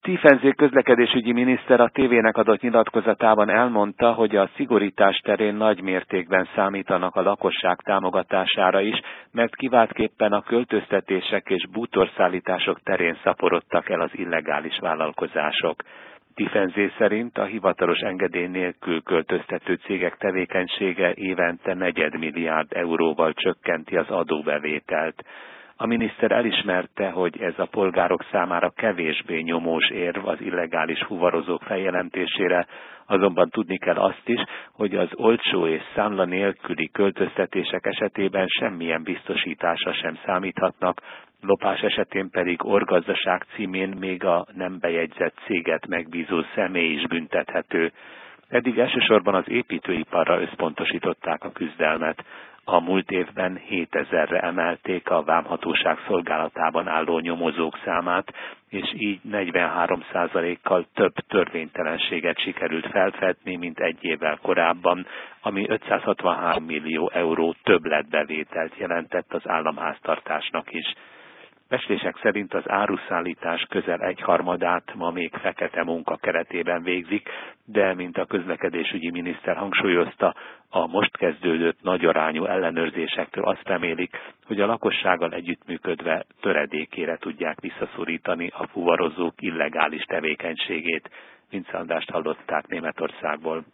Tiefensee közlekedésügyi miniszter a tévének adott nyilatkozatában elmondta, hogy a szigorítás terén nagy mértékben számítanak a lakosság támogatására is, mert kiváltképpen a költöztetések és bútorszállítások terén szaporodtak el az illegális vállalkozások. Tiefensee szerint a hivatalos engedély nélkül költöztető cégek tevékenysége évente 4 milliárd euróval csökkenti az adóbevételt. A miniszter elismerte, hogy ez a polgárok számára kevésbé nyomós érv az illegális fuvarozók feljelentésére, azonban tudni kell azt is, hogy az olcsó és számla nélküli költöztetések esetében semmilyen biztosításra sem számíthatnak, lopás esetén pedig orgazdaság címén még a nem bejegyzett céget megbízó személy is büntethető. Eddig elsősorban az építőiparra összpontosították a küzdelmet. A múlt évben 7000-re emelték a vámhatóság szolgálatában álló nyomozók számát, és így 43%-kal több törvénytelenséget sikerült felfedni, mint egy évvel korábban, ami 563 millió euró többletbevételt jelentett az államháztartásnak is. Becslések szerint az áruszállítás közel 1/3 ma még fekete munka keretében végzik, de, mint a közlekedésügyi miniszter hangsúlyozta, a most kezdődött nagyarányú ellenőrzésektől azt remélik, hogy a lakossággal együttműködve töredékére tudják visszaszorítani a fuvarozók illegális tevékenységét. Vince Andrást hallották Németországból.